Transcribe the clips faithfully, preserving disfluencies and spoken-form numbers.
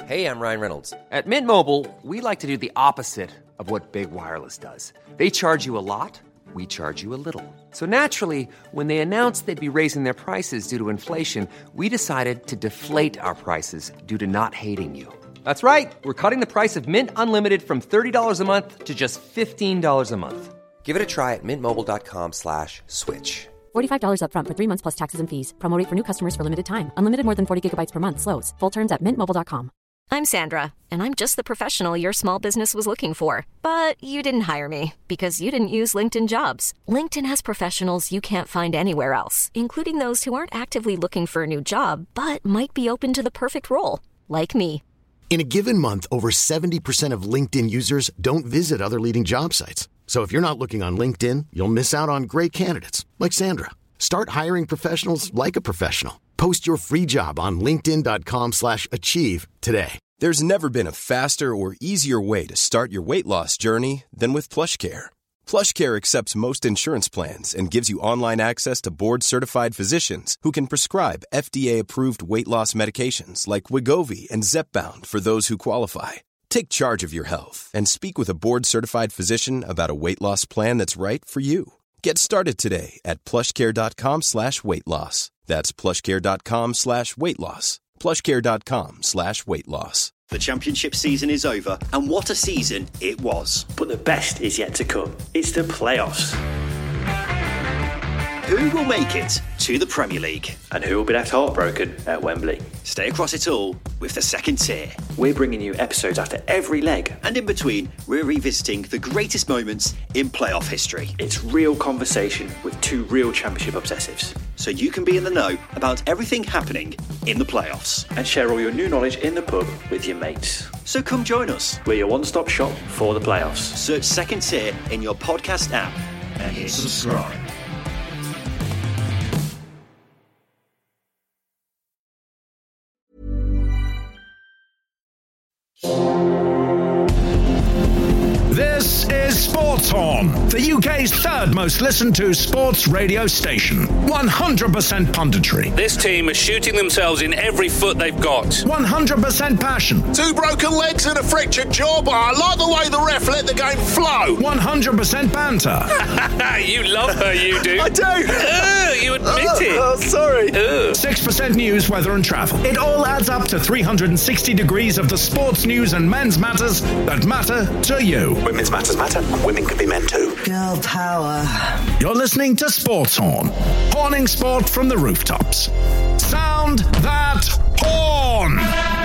Hey, I'm Ryan Reynolds. At Mint Mobile, we like to do the opposite of what Big Wireless does. They charge you a lot, we charge you a little. So naturally, when they announced they'd be raising their prices due to inflation, we decided to deflate our prices due to not hating you. That's right. We're cutting the price of Mint Unlimited from thirty dollars a month to just fifteen dollars a month. Give it a try at mintmobile.com slash switch. forty-five dollars up front for three months plus taxes and fees. Promo rate for new customers for limited time. Unlimited more than forty gigabytes per month. Slows full terms at mint mobile dot com. I'm Sandra, and I'm just the professional your small business was looking for. But you didn't hire me because you didn't use LinkedIn Jobs. LinkedIn has professionals you can't find anywhere else, including those who aren't actively looking for a new job, but might be open to the perfect role, like me. In a given month, over seventy percent of LinkedIn users don't visit other leading job sites. So if you're not looking on LinkedIn, you'll miss out on great candidates like Sandra. Start hiring professionals like a professional. Post your free job on linkedin.com slash achieve today. There's never been a faster or easier way to start your weight loss journey than with PlushCare. PlushCare accepts most insurance plans and gives you online access to board-certified physicians who can prescribe F D A-approved weight loss medications like Wegovy and Zepbound for those who qualify. Take charge of your health and speak with a board-certified physician about a weight loss plan that's right for you. Get started today at plushcare.com slash weight loss. That's plushcare.com slash weight loss. plushcare.com slash weight loss. The championship season is over, and what a season it was. But the best is yet to come. It's the playoffs. Who will make it to the Premier League? And who will be left heartbroken at Wembley? Stay across it all with the second tier. We're bringing you episodes after every leg. And in between, we're revisiting the greatest moments in playoff history. It's real conversation with two real championship obsessives. So you can be in the know about everything happening in the playoffs. And share all your new knowledge in the pub with your mates. So come join us. We're your one-stop shop for the playoffs. Search Second Tier in your podcast app and hit subscribe. This is Sports On, the U K's third most listened to sports radio station. one hundred percent punditry. This team is shooting themselves in every foot they've got. one hundred percent passion. Two broken legs and a fractured jaw, but I like the way the ref let the game flow. one hundred percent banter. You love her, you do. I do. Oh, you admit oh, it. Oh, sorry. Oh. six percent news, weather and travel. It all adds up to three hundred sixty degrees of the sports news and men's matters that matter to you. Women's matters matter. Women can be men too. Girl power. You're listening to Sports Horn. Horning sport from the rooftops. Sound that horn!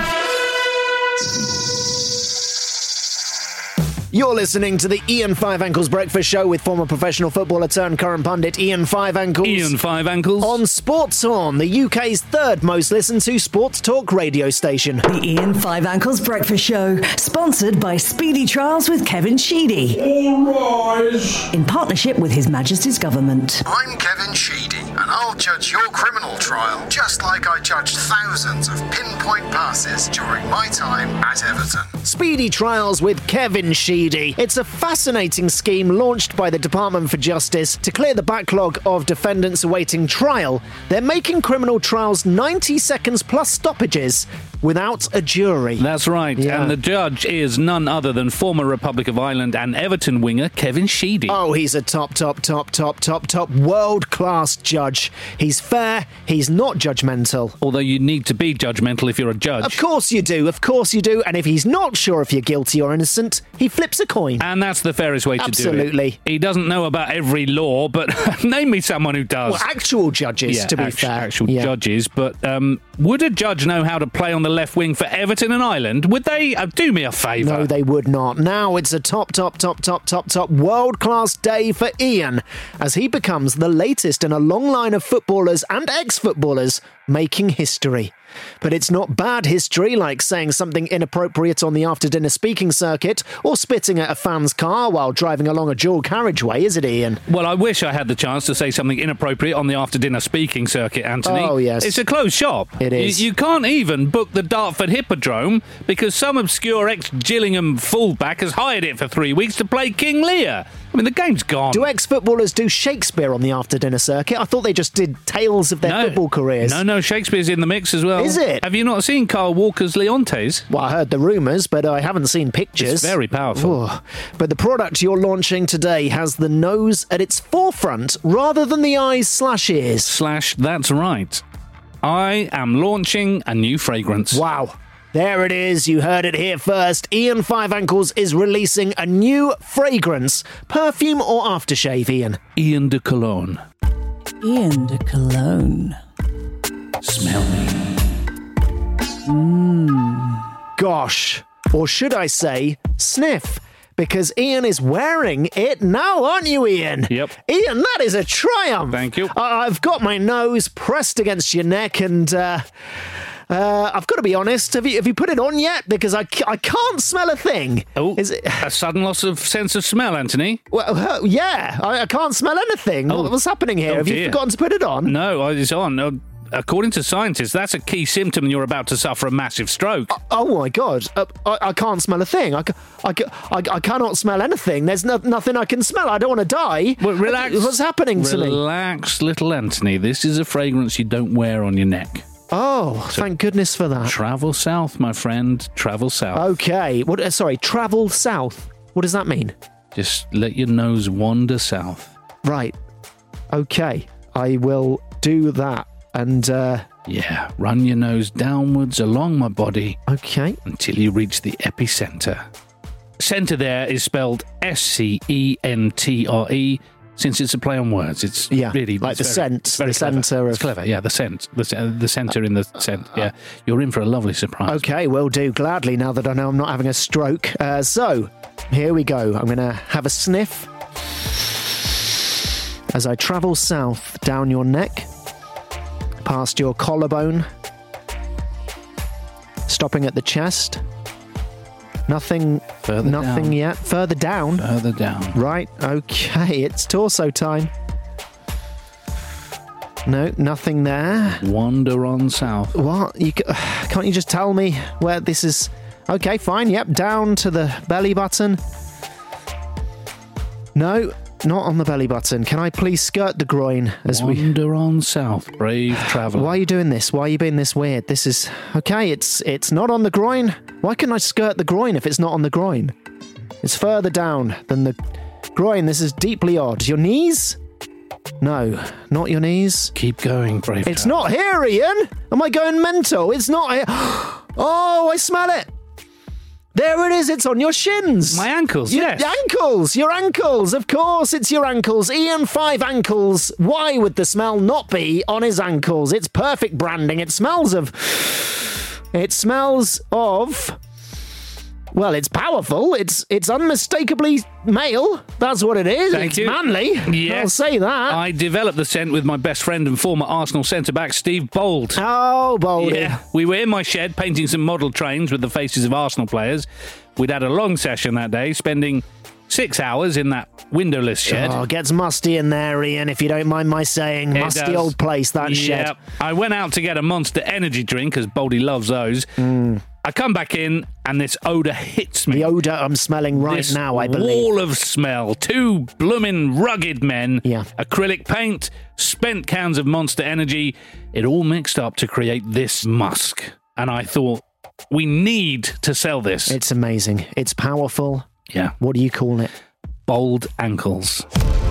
You're listening to the Ian Five Ankles Breakfast Show with former professional footballer turned current pundit Ian Five Ankles. Ian Five Ankles. On Sports On, the U K's third most listened to sports talk radio station. The Ian Five Ankles Breakfast Show, sponsored by Speedy Trials with Kevin Sheedy. All rise. In partnership with His Majesty's Government. I'm Kevin Sheedy, and I'll judge your criminal trial just like I judged thousands of pinpoint passes during my time at Everton. Speedy Trials with Kevin Sheedy. It's a fascinating scheme launched by the Department for Justice to clear the backlog of defendants awaiting trial. They're making criminal trials ninety seconds plus stoppages without a jury. That's right. Yeah. And the judge is none other than former Republic of Ireland and Everton winger Kevin Sheedy. Oh, he's a top, top, top, top, top, top world-class judge. He's fair. He's not judgmental. Although you need to be judgmental if you're a judge. Of course you do. Of course you do. And if he's not sure if you're guilty or innocent, he flips a coin. And that's the fairest way to Absolutely. do it. Absolutely. He doesn't know about every law, but name me someone who does. Well, actual judges, yeah, to be actu- fair. Actual yeah. judges. But um, would a judge know how to play on the left wing for Everton and Ireland? Would they? Uh, do me a favour. No, they would not. Now it's a top, top, top, top, top, top world-class day for Ian as he becomes the latest in a long line of footballers and ex-footballers making history. But it's not bad history like saying something inappropriate on the after-dinner speaking circuit or spitting at a fan's car while driving along a dual carriageway, is it, Ian? Well, I wish I had the chance to say something inappropriate on the after-dinner speaking circuit, Anthony. Oh, yes. It's a closed shop. It It is. You, you can't even book the Dartford Hippodrome because some obscure ex-Gillingham fullback has hired it for three weeks to play King Lear. I mean, the game's gone. Do ex-footballers do Shakespeare on the after-dinner circuit? I thought they just did tales of their no, football careers. No, no, Shakespeare's in the mix as well. Is it? Have you not seen Carl Walker's Leontes? Well, I heard the rumours, but I haven't seen pictures. It's very powerful. Ooh. But the product you're launching today has the nose at its forefront rather than the eyes slash ears. Slash, that's right. I am launching a new fragrance. Wow. There it is. You heard it here first. Ian Five Ankles is releasing a new fragrance. Perfume or aftershave, Ian? Ian de Cologne. Ian de Cologne. Smell me. Mmm. Gosh. Or should I say, sniff. Because Ian is wearing it now, aren't you, Ian? Yep. Ian, that is a triumph. Thank you. I- I've got my nose pressed against your neck and... Uh, Uh, I've got to be honest. Have you have you put it on yet? Because I, I can't smell a thing. Oh, is it a sudden loss of sense of smell, Anthony? Well, uh, yeah, I, I can't smell anything. Oh. What's happening here? Oh, have dear. you forgotten to put it on? No, it's on. Uh, according to scientists, that's a key symptom you're about to suffer a massive stroke. Uh, oh my God! Uh, I, I can't smell a thing. I, ca- I, ca- I, I cannot smell anything. There's no, nothing I can smell. I don't want to die. Well, relax. What's happening to me? Relax, little Anthony. This is a fragrance you don't wear on your neck. Oh, so thank goodness for that. Travel south, my friend. Travel south. Okay. What? Uh, sorry, travel south. What does that mean? Just let your nose wander south. Right. Okay. I will do that. And, uh... yeah, run your nose downwards along my body. Okay. Until you reach the epicenter. Centre there is spelled S C E N T R E. Since it's a play on words, it's yeah, really like the very, scent, very the clever. centre of... It's clever, yeah, the scent, the, the centre in the scent, yeah. You're in for a lovely surprise. Okay, will do, gladly, now that I know I'm not having a stroke. Uh, so, here we go. I'm going to have a sniff as I travel south down your neck, past your collarbone, stopping at the chest. Nothing, Further nothing down. yet. Further down. Further down. Right, okay, it's torso time. No, nothing there. Wander on south. What? You ca- can't you just tell me where this is? Okay, fine. Yep, down to the belly button. No, not on the belly button. Can I please skirt the groin as we wander on south, brave traveller? Why are you doing this? Why are you being this weird? This is okay. It's it's not on the groin. Why can I skirt the groin if it's not on the groin? It's further down than the groin. This is deeply odd. Your knees? No, not your knees. Keep going, brave. It's traveller. not here, Ian. Am I going mental? It's not here. Oh, I smell it. There it is. It's on your shins. My ankles, your, yes. Your ankles. Your ankles. Of course, it's your ankles. Ian Five Ankles. Why would the smell not be on his ankles? It's perfect branding. It smells of... It smells of... Well, it's powerful. It's it's unmistakably male. That's what it is. Thank it's you. manly. Yes. I'll say that. I developed the scent with my best friend and former Arsenal centre-back, Steve Bold. Oh, Boldy. Yeah, we were in my shed painting some model trains with the faces of Arsenal players. We'd had a long session that day, spending six hours in that windowless shed. Oh, gets musty in there, Ian, if you don't mind my saying. It Musty does. old place, that yeah. shed. I went out to get a Monster energy drink, as Boldy loves those. Mm. I come back in, and this odour hits me. The odour I'm smelling right this now, I believe. wall of smell. Two bloomin' rugged men. Yeah. Acrylic paint, spent cans of Monster energy. It all mixed up to create this musk. And I thought, we need to sell this. It's amazing. It's powerful. Yeah. What do you call it? Bold ankles.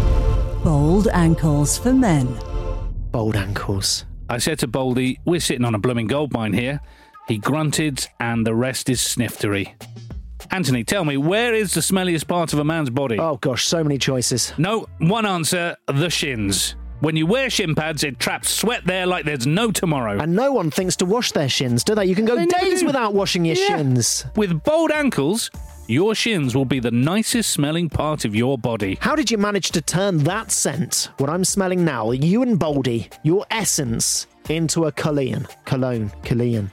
Bold ankles for men. Bold ankles. I said to Boldy, we're sitting on a blooming gold mine here. He grunted, and the rest is sniftery. Anthony, tell me, where is the smelliest part of a man's body? Oh, gosh, so many choices. No, one answer, the shins. When you wear shin pads, it traps sweat there like there's no tomorrow. And no one thinks to wash their shins, do they? You can go They days do. without washing your Yeah. shins. With bold ankles, your shins will be the nicest smelling part of your body. How did you manage to turn that scent, what I'm smelling now, you and Boldy, your essence, into a cologne? Cologne. Cologne.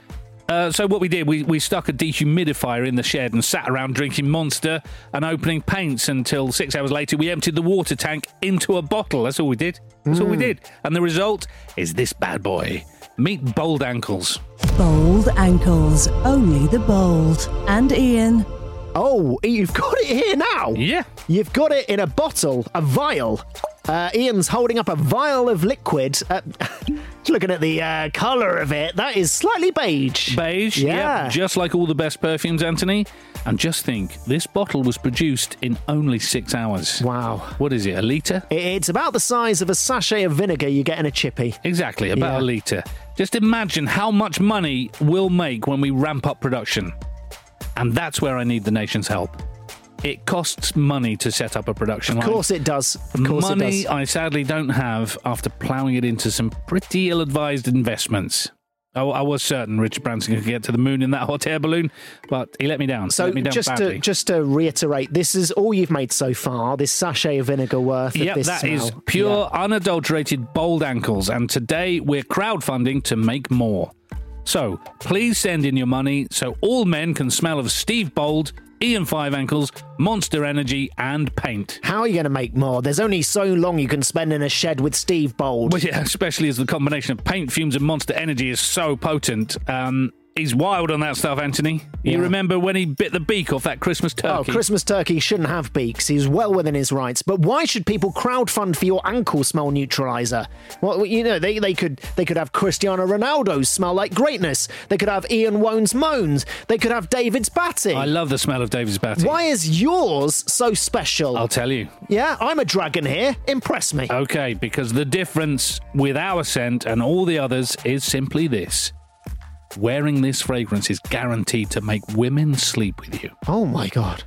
Uh, so what we did, we, we stuck a dehumidifier in the shed and sat around drinking Monster and opening paints until six hours later we emptied the water tank into a bottle. That's all we did. That's mm. all we did. And the result is this bad boy. Meet Bold Ankles. Bold Ankles. Only the bold. And Ian. Oh, you've got it here now? Yeah. You've got it in a bottle, a vial. Uh, Ian's holding up a vial of liquid. Uh, looking at the uh, colour of it, that is slightly beige. Beige, yeah. Yep, just like all the best perfumes, Anthony. And just think, this bottle was produced in only six hours. Wow. What is it, a litre? It's about the size of a sachet of vinegar you get in a chippy. Exactly, about yeah. a litre. Just imagine how much money we'll make when we ramp up production. And that's where I need the nation's help. It costs money to set up a production line. Of course it does. Of course money it does. I sadly don't have after ploughing it into some pretty ill-advised investments. I, I was certain Richard Branson could get to the moon in that hot air balloon, but he let me down. So let me down just badly. to just to reiterate, this is all you've made so far. This sachet of vinegar worth. Yep, of this that smell. is pure, yeah. unadulterated Bold Ankles, and today we're crowdfunding to make more. So please send in your money so all men can smell of Steve Bold, Ian Five Ankles, Monster Energy, and paint. How are you going to make more? There's only so long you can spend in a shed with Steve Bold. Well, yeah, especially as the combination of paint fumes and Monster Energy is so potent. Um, he's wild on that stuff, Anthony. You Yeah. remember when he bit the beak off that Christmas turkey? Oh, Christmas turkey shouldn't have beaks. He's well within his rights. But why should people crowdfund for your ankle smell neutralizer? Well, you know, they, they could they could have Cristiano Ronaldo's smell like greatness. They could have Ian Woan's moans. They could have David's batty. I love the smell of David's batty. Why is yours so special? I'll tell you. Yeah, I'm a dragon here. Impress me. Okay, because the difference with our scent and all the others is simply this. Wearing this fragrance is guaranteed to make women sleep with you. Oh my God.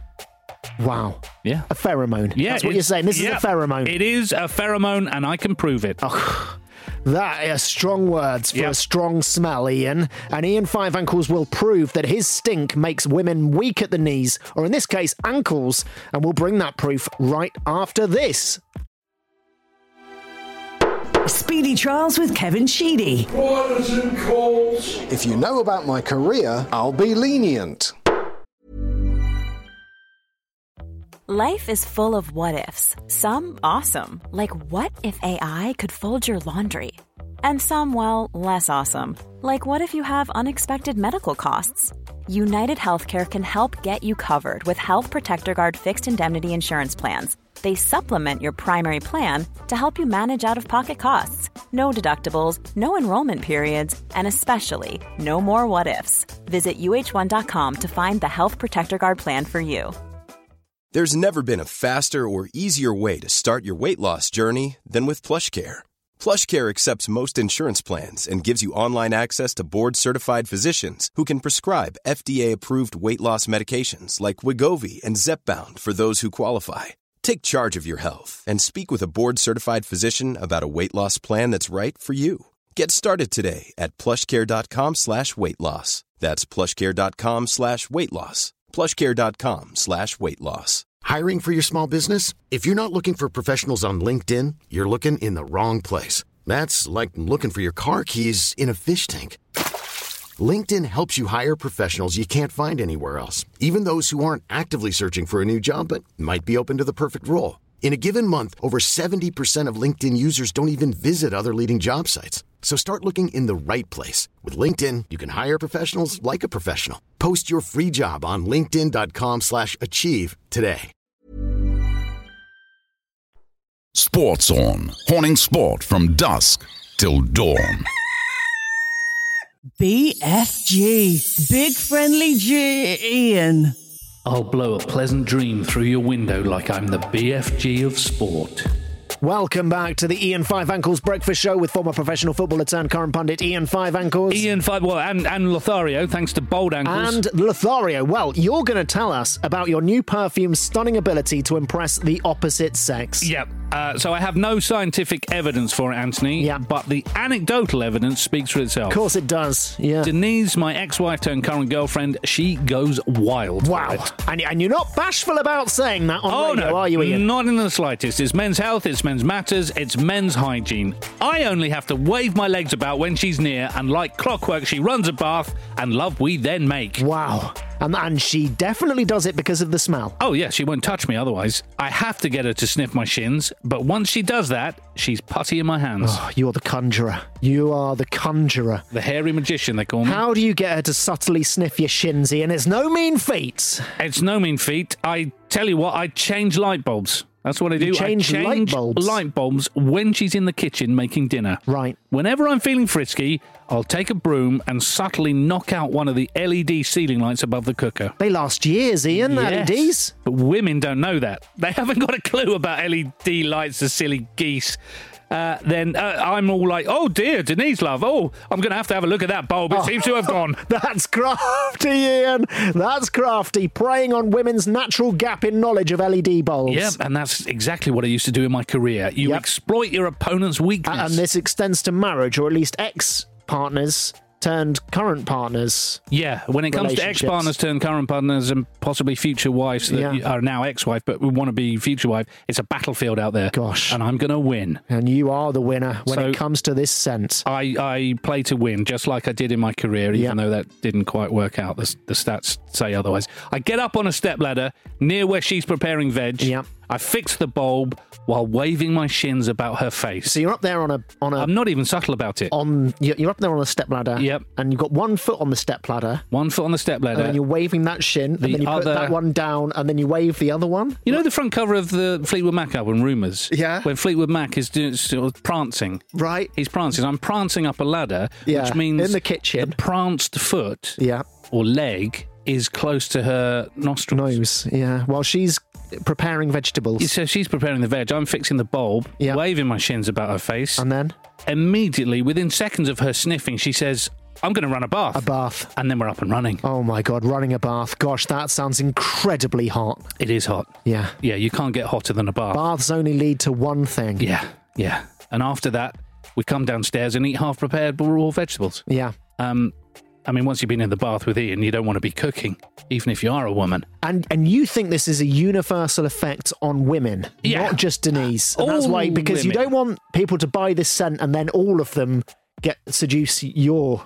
Wow. Yeah. A pheromone. Yeah, That's what you're saying. This yeah, is a pheromone. It is a pheromone, and I can prove it. Oh, that is strong words for yep. a strong smell, Ian. And Ian Five Ankles will prove that his stink makes women weak at the knees, or in this case, ankles. And we'll bring that proof right after this. Speedy Trials with Kevin Sheedy. Orders and calls. If you know about my career, I'll be lenient. Life is full of what-ifs. Some awesome, like what if A I could fold your laundry? And some, well, less awesome, like what if you have unexpected medical costs? United Healthcare can help get you covered with Health Protector Guard fixed indemnity insurance plans. They supplement your primary plan to help you manage out-of-pocket costs. No deductibles, no enrollment periods, and especially no more what-ifs. Visit U H one dot com to find the Health Protector Guard plan for you. There's never been a faster or easier way to start your weight loss journey than with PlushCare. PlushCare accepts most insurance plans and gives you online access to board-certified physicians who can prescribe F D A-approved weight loss medications like Wegovy and Zepbound for those who qualify. Take charge of your health and speak with a board-certified physician about a weight loss plan that's right for you. Get started today at plushcare.com slash weight loss. That's plushcare.com slash weight loss. plushcare.com slash weight loss. Hiring for your small business? If you're not looking for professionals on LinkedIn, you're looking in the wrong place. That's like looking for your car keys in a fish tank. LinkedIn helps you hire professionals you can't find anywhere else, even those who aren't actively searching for a new job but might be open to the perfect role. In a given month, over seventy percent of LinkedIn users don't even visit other leading job sites. So start looking in the right place. With LinkedIn, you can hire professionals like a professional. Post your free job on linkedin.com slash achieve today. Sports On. Horning sport from dusk till dawn. B F G. Big Friendly G. Ian. I'll blow a pleasant dream through your window like I'm the B F G of sport. Welcome back to the Ian Five Ankles Breakfast Show with former professional footballer turned current pundit Ian Five Ankles. Ian Five, well, and, and Lothario, thanks to Bold Ankles. And Lothario, well, you're going to tell us about your new perfume's stunning ability to impress the opposite sex. Yep. Uh, so I have no scientific evidence for it, Anthony. Yeah. But the anecdotal evidence speaks for itself. Of course it does, yeah. Denise, my ex-wife turned current girlfriend, she goes wild. Wow. And, and you're not bashful about saying that on Oh, radio, no, are you, Ian? not in the slightest. It's men's health, it's men's matters, it's men's hygiene. I only have to wave my legs about when she's near, and like clockwork, she runs a bath, and love we then make. Wow. And, and she definitely does it because of the smell. Oh, yeah, she won't touch me otherwise. I have to get her to sniff my shins, but once she does that, she's putty in my hands. Oh, you're the conjurer. You are the conjurer. The hairy magician, they call me. How do you get her to subtly sniff your shins, Ian? It's no mean feat. It's no mean feat. I tell you what, I change light bulbs. That's what I do. You change, I change light bulbs? light bulbs when she's in the kitchen making dinner. Right. Whenever I'm feeling frisky, I'll take a broom and subtly knock out one of the L E D ceiling lights above the cooker. They last years, Ian, Yes. L E Ds. But women don't know that. They haven't got a clue about L E D lights, the silly geese. Uh, then uh, I'm all like, oh dear, Denise, love. Oh, I'm going to have to have a look at that bulb. It Oh. seems to have gone. That's crafty, Ian. That's crafty. Preying on women's natural gap in knowledge of L E D bulbs. Yeah, and that's exactly what I used to do in my career. You Yep. exploit your opponent's weakness. And this extends to marriage, or at least ex-partners turned current partners. Yeah, when it comes to relationships. ex-partners turned current partners and possibly future wives that Yeah. are now ex-wife but we want to be future wife, it's a battlefield out there. Gosh. And I'm going to win. And you are the winner when So- it comes to this sense. I, I play to win, just like I did in my career, even Yeah. though that didn't quite work out. The, the stats say otherwise. I get up on a stepladder near where she's preparing veg. Yeah. I fix the bulb while waving my shins about her face. So you're up there on a on a I'm not even subtle about it. on you're you're up there on a stepladder. Yep. And you've got one foot on the stepladder. One foot on the stepladder. And then you're waving that shin, The and then you put other- that one down, and then you wave the other one. You know the front cover of the Fleetwood Mac album, Rumours? Yeah. When Fleetwood Mac is doing sort of prancing. Right. He's prancing. I'm prancing up a ladder, Yeah, which means in the kitchen. the pranced foot Yeah. or leg is close to her nostrils. Nose. Yeah. While she's preparing vegetables. So she's preparing the veg. I'm fixing the bulb, Yeah. waving my shins about her face. And then? Immediately, within seconds of her sniffing, she says, I'm going to run a bath. A bath. And then we're up and running. Oh my God, running a bath. Gosh, that sounds incredibly hot. It is hot. Yeah. Yeah, you can't get hotter than a bath. Baths only lead to one thing. Yeah, yeah. And after that, we come downstairs and eat half-prepared raw vegetables. Yeah. Um, I mean, once you've been in the bath with Ian, you don't want to be cooking, even if you are a woman. And and you think this is a universal effect on women, Yeah. not just Denise. And that's All why, because you women. don't want people to buy this scent and then all of them get seduce your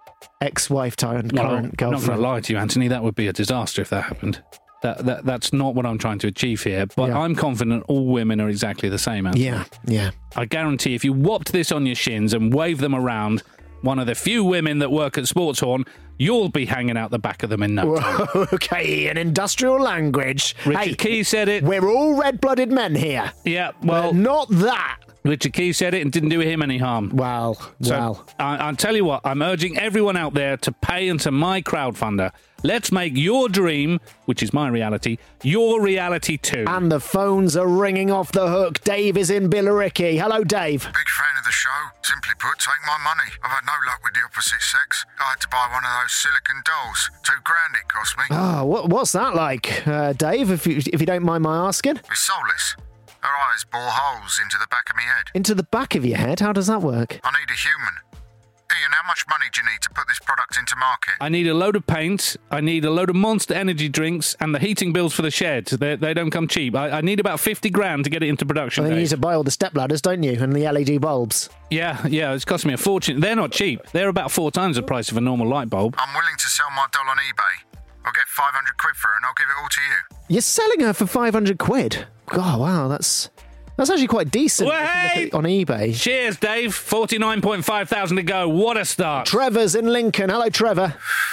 ex-wife turned Well, current I'm not girlfriend. going to lie to you, Anthony. That would be a disaster if that happened. That, that That's not what I'm trying to achieve here. But Yeah. I'm confident all women are exactly the same, Anthony. Yeah, yeah. I guarantee if you whopped this on your shins and waved them around, one of the few women that work at Sports Horn, you'll be hanging out the back of them in no time. Okay, in industrial language. Richard hey, Key said it. We're all red-blooded men here. Yeah, Well, well, not that. Richard Key said it and didn't do him any harm. Wow, So wow. I, I'll tell you what, I'm urging everyone out there to pay into my crowdfunder. Let's make your dream, which is my reality, your reality too. And the phones are ringing off the hook. Dave is in Billericay. Hello, Dave. Big fan of the show. Simply put, take my money. I've had no luck with the opposite sex. I had to buy one of those silicon dolls. Two grand it cost me. Oh, what, what's that like, uh, Dave, if you, if you don't mind my asking? It's soulless. Her eyes bore holes into the back of my head. Into the back of your head? How does that work? I need a human. Ian, how much money do you need to put this product into market? I need a load of paint, I need a load of Monster Energy drinks, and the heating bills for the shed. They, they don't come cheap. I, I need about fifty grand to get it into production. Well, then you Dave. need to buy all the step ladders, don't you? And the L E D bulbs. Yeah, yeah, it's cost me a fortune. They're not cheap. They're about four times the price of a normal light bulb. I'm willing to sell my doll on eBay. I'll get five hundred quid for her and I'll give it all to you. You're selling her for five hundred quid? Oh, wow, that's that's actually quite decent Well, hey! on eBay. Cheers, Dave. forty-nine point five thousand to go. What a start. Trevor's in Lincoln. Hello, Trevor.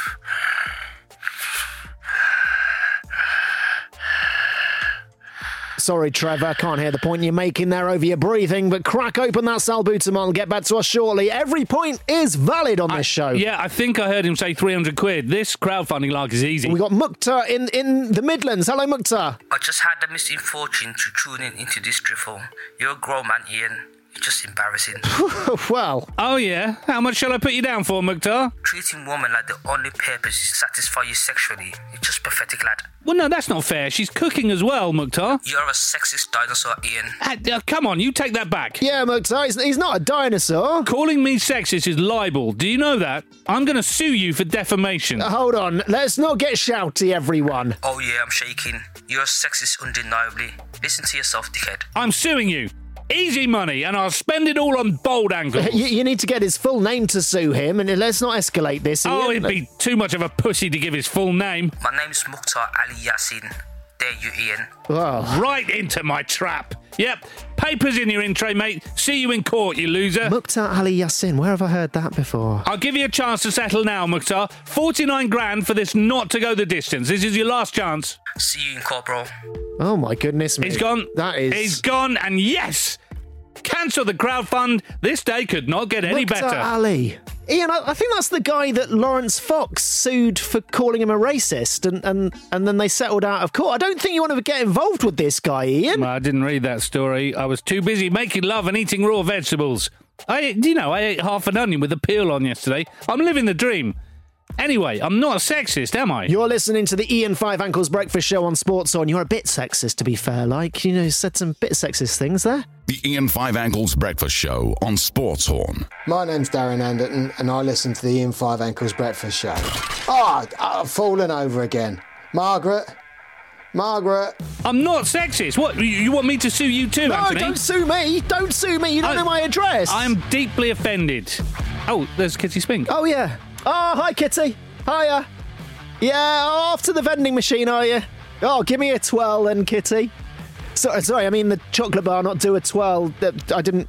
Sorry, Trevor, I can't hear the point you're making there over your breathing, but crack open that salbutamol. Get back to us shortly. Every point is valid on this I, show. Yeah, I think I heard him say three hundred quid. This crowdfunding lark is easy. We got Mukhtar in, in the Midlands. Hello, Mukhtar. I just had the misfortune to tune in into this drivel. You're a grown man, Ian. It's just embarrassing. Well. Oh, yeah? How much shall I put you down for, Mukhtar? Treating women like the only purpose is to satisfy you sexually. It's just pathetic, lad. Well, no, that's not fair. She's cooking as well, Mukhtar. You're a sexist dinosaur, Ian. Uh, uh, come on, you take that back. Yeah, Mukhtar, he's, he's not a dinosaur. Calling me sexist is libel. Do you know that? I'm going to sue you for defamation. Uh, hold on. Let's not get shouty, everyone. Oh, yeah, I'm shaking. You're a sexist undeniably. Listen to yourself, dickhead. I'm suing you. Easy money, and I'll spend it all on bold ankles. You, you need to get his full name to sue him, and let's not escalate this. Oh, Ian. it'd be too much of a pussy to give his full name. My name's Mukhtar Ali Yassin. There you, Ian. Oh. Right into my trap. Yep. Papers in your in tray, mate. See you in court, you loser. Mukhtar Ali Yassin. Where have I heard that before? I'll give you a chance to settle now, Mukhtar. forty-nine grand for this not to go the distance. This is your last chance. See you in court, bro. Oh, my goodness me. He's gone. That is... He's gone, and yes! Cancel the crowdfund. This day could not get any Mukhtar better. Ali. Ian, I, I think that's the guy that Lawrence Fox sued for calling him a racist, and, and, and then they settled out of court. I don't think you want to get involved with this guy, Ian. Well, I didn't read that story. I was too busy making love and eating raw vegetables. I, do you know, I ate half an onion with the peel on yesterday. I'm living the dream. Anyway, I'm not a sexist, am I? You're listening to the Ian Five Ankles Breakfast Show on Sports On. You're a bit sexist, to be fair. Like, you know, said some bit sexist things there. The Ian Five Ankles Breakfast Show on Sports On. My name's Darren Anderton, and I listen to the Ian Five Ankles Breakfast Show. Oh, I've fallen over again. Margaret. Margaret. I'm not sexist. What, you, you want me to sue you too, no, Anthony? No, don't sue me. Don't sue me. You don't I, know my address. I'm deeply offended. Oh, there's Kitty Spink. Oh, yeah. Oh, hi, Kitty. Hiya. Yeah, off to the vending machine, are you? Oh, give me a twirl then, Kitty. So, sorry, I mean the chocolate bar, not do a twirl. I didn't...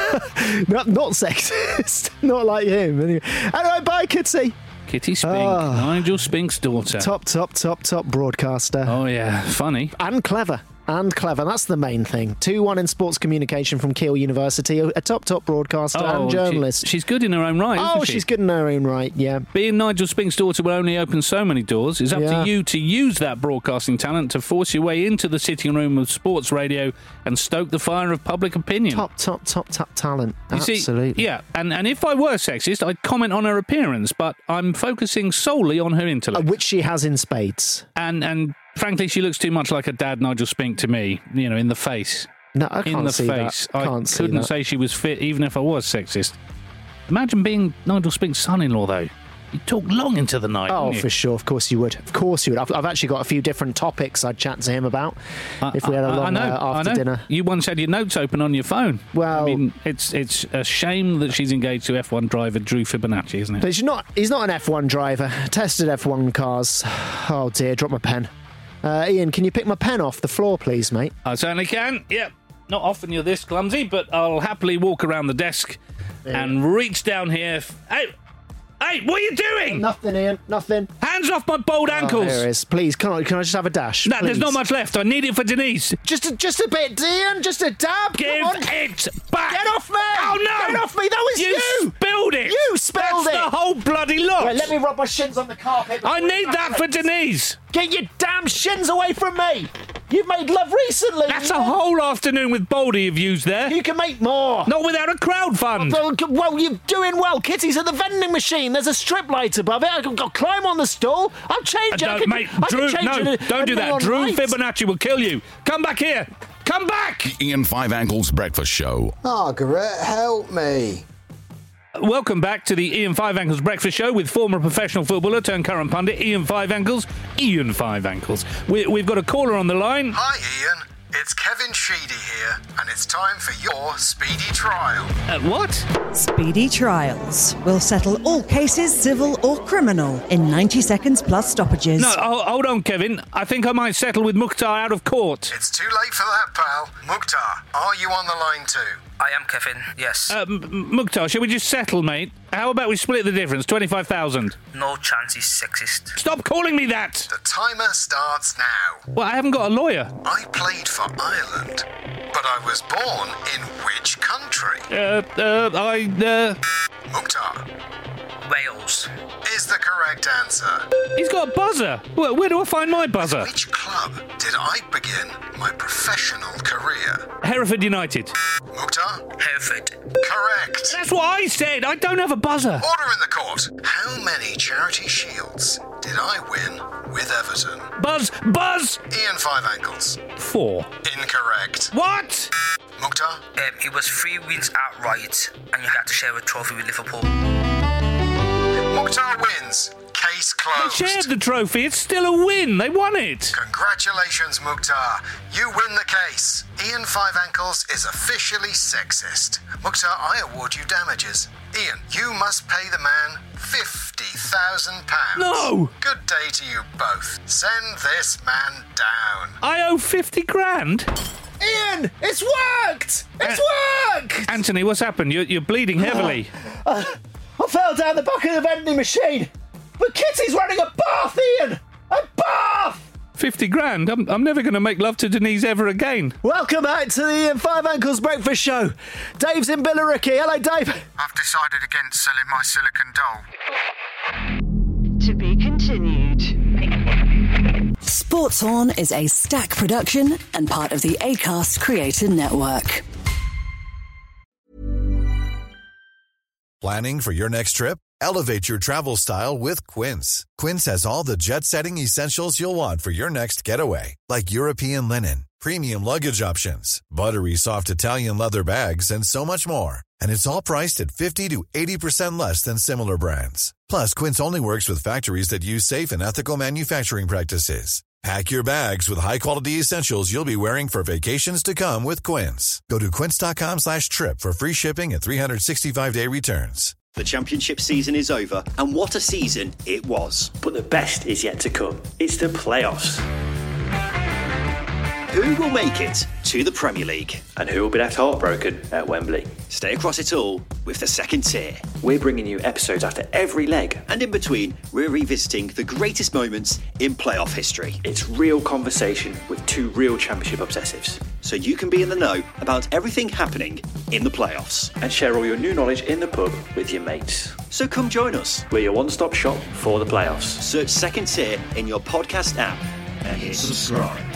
not, not sexist. Not like him. Anyway, anyway bye, Kitty. Kitty Spink, oh, Nigel Spink's daughter. Top, top, top, top broadcaster. Oh, yeah, funny. And clever. And clever, that's the main thing. two one in sports communication from Keele University, a top, top broadcaster oh, and journalist. She, she's good in her own right, isn't oh, she? she's good in her own right, yeah. Being Nigel Spink's daughter will only open so many doors. It's up yeah. to you to use that broadcasting talent to force your way into the sitting room of sports radio and stoke the fire of public opinion. Top, top, top, top talent. You Absolutely. See, yeah, and, and if I were sexist, I'd comment on her appearance, but I'm focusing solely on her intellect. Uh, which she has in spades. And and... Frankly, she looks too much like her dad, Nigel Spink, to me. You know, in the face. No, I can't in the see face. that. I can't see couldn't that. say she was fit, even if I was sexist. Imagine being Nigel Spink's son-in-law, though. You'd talk long into the night. Oh, wouldn't you? for sure. Of course you would. Of course you would. I've, I've actually got a few different topics I'd chat to him about I, if we had a I, long I know, uh, after I know. dinner. You once had your notes open on your phone. Well, I mean, it's it's a shame that she's engaged to F one driver Drew Fibonacci, isn't it? But he's not. He's not an F one driver. Tested F one cars. Oh dear, drop my pen. Uh, Ian, can you pick my pen off the floor, please, mate? I certainly can. Yep. Not often you're this clumsy, but I'll happily walk around the desk yeah. and reach down here. Hey, hey, what are you doing? Nothing, Ian. Nothing. Hands off my bold ankles. Oh, here it is. Please, can I, can I just have a dash? No, please? There's not much left. I need it for Denise. Just a, just a bit, Ian. Just a dab. Give Come on. it back. Get off me. Oh, no. Get off me. That was you. You spilled it. You spilled That's it. the whole bloody lot. Wait, let me rub my shins on the carpet. I need that for Denise. Get your damn shins away from me. You've made love recently. That's a whole afternoon with Baldy you've used there. You can make more. Not without a crowd fund. Well, well, you're doing well. Kitty's at the vending machine. There's a strip light above it. I've got to climb on the stool. I'll change uh, it. I can, mate, I Drew, can change no, it don't do that. Drew light. Fibonacci will kill you. Come back here. Come back. The Ian Five Ankles Breakfast Show. Margaret, help me. Welcome back to the Ian Five Ankles Breakfast Show with former professional footballer turned current pundit Ian Five Ankles. Ian Five Ankles. We, we've got a caller on the line. Hi, Ian. It's Kevin Sheedy here, and it's time for your speedy trial. Uh, what? Speedy Trials will settle all cases, civil or criminal, in ninety seconds plus stoppages. No, hold, hold on, Kevin. I think I might settle with Mukhtar out of court. It's too late for that, pal. Mukhtar, are you on the line too? I am Kevin, yes. Uh, M- Mukhtar, shall we just settle, mate? How about we split the difference, twenty-five thousand? No chance he's sexist. Stop calling me that! The timer starts now. Well, I haven't got a lawyer. I played for Ireland, but I was born in which country? Uh, uh, I, uh... Mukhtar. Wales. Is the correct answer. He's got a buzzer. Where, where do I find my buzzer? Which club did I begin my professional career? Hereford United. Mukhtar? Hereford. Correct. That's what I said. I don't have a buzzer. Order in the court. How many charity shields did I win with Everton? Buzz! Buzz! Ian Five Ankles. Four. Incorrect. What? Mukhtar? Um, it was three wins outright, and you had to share a trophy with Liverpool. Mukhtar wins. Case closed. They shared the trophy. It's still a win. They won it. Congratulations, Mukhtar. You win the case. Ian Five Ankles is officially sexist. Mukhtar, I award you damages. Ian, you must pay the man fifty thousand pounds. No! Good day to you both. Send this man down. I owe fifty grand? Ian, it's worked! It's uh, worked! Anthony, what's happened? You're, you're bleeding heavily. Uh, I fell down the back of the vending machine. But Kitty's running a bath, Ian! A bath! fifty grand? I'm, I'm never going to make love to Denise ever again. Welcome back to the Ian Five Ankles Breakfast Show. Dave's in Billericay. Hello, Dave. I've decided against selling my silicon doll. To be continued. Sports On is a Stack production and part of the Acast Creator Network. Planning for your next trip? Elevate your travel style with Quince. Quince has all the jet-setting essentials you'll want for your next getaway, like European linen, premium luggage options, buttery soft Italian leather bags, and so much more. And it's all priced at fifty to eighty percent less than similar brands. Plus, Quince only works with factories that use safe and ethical manufacturing practices. Pack your bags with high-quality essentials you'll be wearing for vacations to come with Quince. Go to quince.com slash trip for free shipping and three sixty-five day returns. The championship season is over, and what a season it was. But the best is yet to come. It's the playoffs. Who will make it to the Premier League? And who will be left heartbroken at Wembley? Stay across it all with the second tier. We're bringing you episodes after every leg. And in between, we're revisiting the greatest moments in playoff history. It's real conversation with two real championship obsessives. So you can be in the know about everything happening in the playoffs. And share all your new knowledge in the pub with your mates. So come join us. We're your one-stop shop for the playoffs. Search Second Tier in your podcast app and hit subscribe.